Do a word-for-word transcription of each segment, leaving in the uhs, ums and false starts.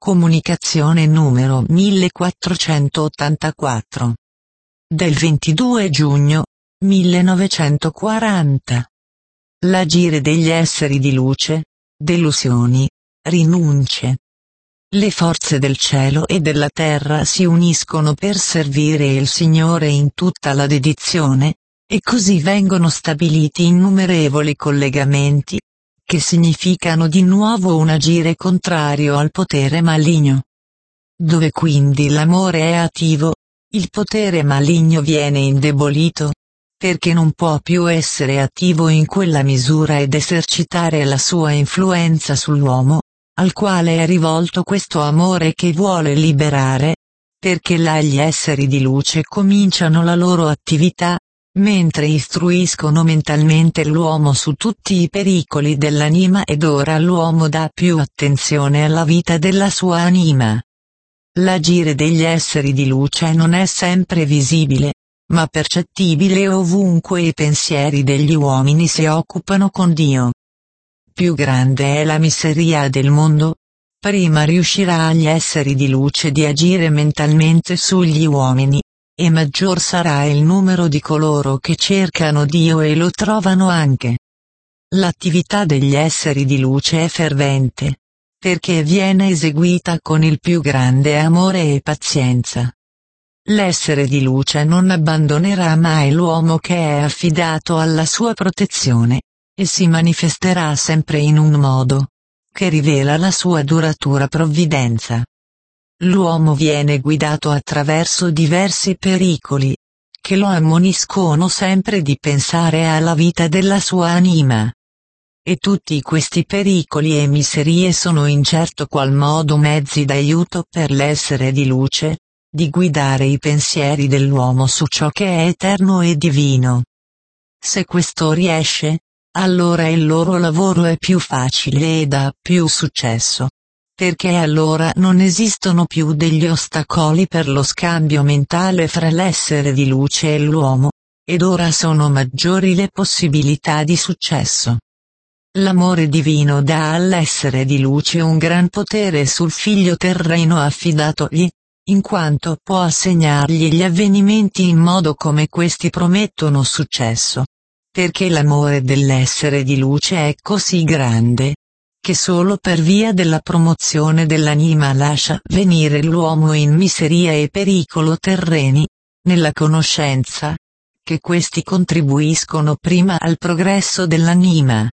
Comunicazione numero millequattrocentottantaquattro. Del ventidue giugno millenovecentoquaranta. L'agire degli esseri di luce, delusioni, rinunce. Le forze del cielo e della terra si uniscono per servire il Signore in tutta la dedizione, e così vengono stabiliti innumerevoli collegamenti, che significano di nuovo un agire contrario al potere maligno. Dove quindi l'amore è attivo, il potere maligno viene indebolito, perché non può più essere attivo in quella misura ed esercitare la sua influenza sull'uomo, al quale è rivolto questo amore che vuole liberare, perché là gli esseri di luce cominciano la loro attività, mentre istruiscono mentalmente l'uomo su tutti i pericoli dell'anima ed ora l'uomo dà più attenzione alla vita della sua anima. L'agire degli esseri di luce non è sempre visibile, ma percettibile ovunque i pensieri degli uomini si occupano con Dio. Più grande è la miseria del mondo, prima riuscirà agli esseri di luce di agire mentalmente sugli uomini, e maggior sarà il numero di coloro che cercano Dio e lo trovano anche. L'attività degli esseri di luce è fervente, perché viene eseguita con il più grande amore e pazienza. L'essere di luce non abbandonerà mai l'uomo che è affidato alla sua protezione, e si manifesterà sempre in un modo che rivela la sua duratura provvidenza. L'uomo viene guidato attraverso diversi pericoli, che lo ammoniscono sempre di pensare alla vita della sua anima. E tutti questi pericoli e miserie sono in certo qual modo mezzi d'aiuto per l'essere di luce, di guidare i pensieri dell'uomo su ciò che è eterno e divino. Se questo riesce, allora il loro lavoro è più facile ed ha più successo. Perché allora non esistono più degli ostacoli per lo scambio mentale fra l'essere di luce e l'uomo, ed ora sono maggiori le possibilità di successo. L'amore divino dà all'essere di luce un gran potere sul figlio terreno affidatogli, in quanto può assegnargli gli avvenimenti in modo come questi promettono successo. Perché l'amore dell'essere di luce è così grande, che solo per via della promozione dell'anima lascia venire l'uomo in miseria e pericolo terreni, nella conoscenza che questi contribuiscono prima al progresso dell'anima.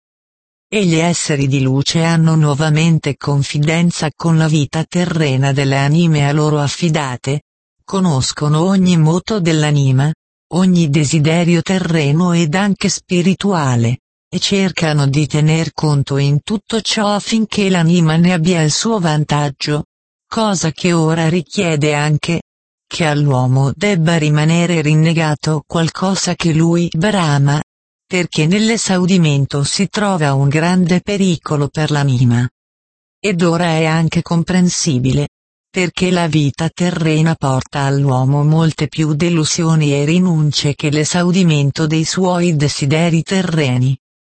E gli esseri di luce hanno nuovamente confidenza con la vita terrena delle anime a loro affidate, conoscono ogni moto dell'anima, ogni desiderio terreno ed anche spirituale, e cercano di tener conto in tutto ciò affinché l'anima ne abbia il suo vantaggio, cosa che ora richiede anche che all'uomo debba rimanere rinnegato qualcosa che lui brama, perché nell'esaudimento si trova un grande pericolo per l'anima. Ed ora è anche comprensibile, perché la vita terrena porta all'uomo molte più delusioni e rinunce che l'esaudimento dei suoi desideri terreni.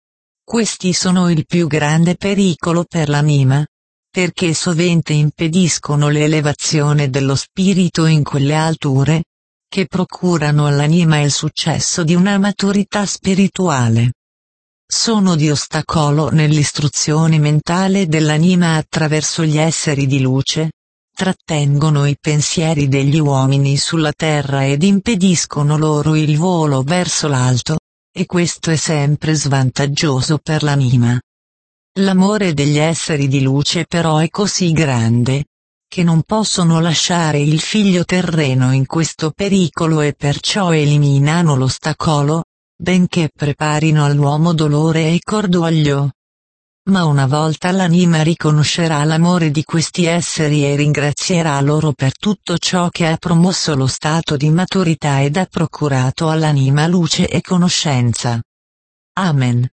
Questi sono il più grande pericolo per l'anima, perché sovente impediscono l'elevazione dello spirito in quelle alture, che procurano all'anima il successo di una maturità spirituale. Sono di ostacolo nell'istruzione mentale dell'anima attraverso gli esseri di luce, trattengono i pensieri degli uomini sulla terra ed impediscono loro il volo verso l'alto, e questo è sempre svantaggioso per l'anima. L'amore degli esseri di luce però è così grande, che non possono lasciare il figlio terreno in questo pericolo e perciò eliminano l'ostacolo, benché preparino all'uomo dolore e cordoglio. Ma una volta l'anima riconoscerà l'amore di questi esseri e ringrazierà loro per tutto ciò che ha promosso lo stato di maturità ed ha procurato all'anima luce e conoscenza. Amen.